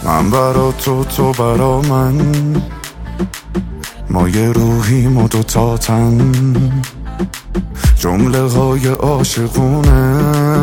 من برا تو برا من، ما یه روحیم و دوتا تن، جمله های عاشقونه،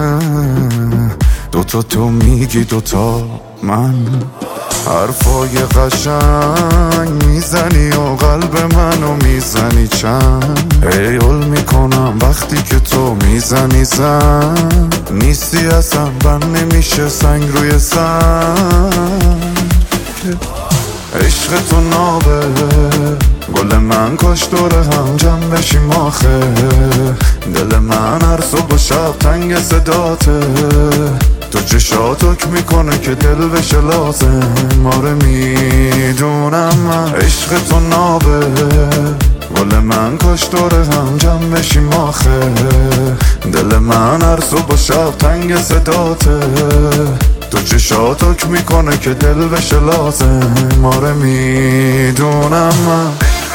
دوتا تو میگی دوتا من. حرفای قشنگ میزنی و قلب منو میزنی چند، هیول میکنم وقتی که تو میزنی زن، نیستی اصلا بند نمیشه سنگ روی سنگ. عشق تو نابه گل من، کاش دور هم جمع بشیم آخه، دل من هر صبح و شب تنگ صداته، تو چشات حک میکنه که دل بشه لازم، ماره میدونم من. عشق تو نابه گل من، کاش دور هم جمع بشیم آخه، دل من هر صبح و شب تنگ صداته، تو چشات حک میکنه که دل بشه لازم، ماره میدونم من.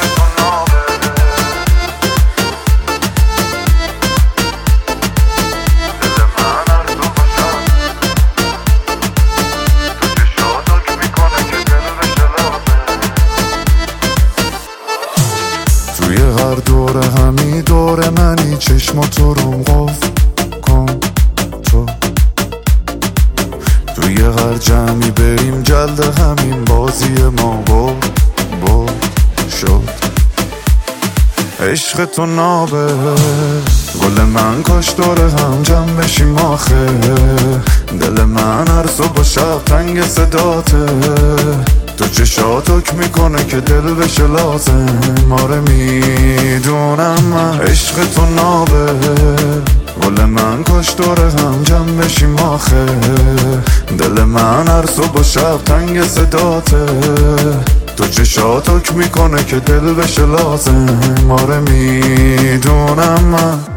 توی هر دور همی دور منی، چشماتو روم قفل کن تو، توی هر جمعی بریم جلد همین بازی ما بود شد. عشق تو نابه گل من، کاش دور هم جمع بشیم آخه، دل من هر صبح و شب تنگ صداته، تو چشات حک میکنه که دل بشه لازم، ماره میدونم من. عشق تو نابه گل من، کاش دور هم جمع بشیم آخه، دل من هر صبح و شب تنگ صداته، تو چشات حک میکنه که دل بشه لازم، ماره میدونم من.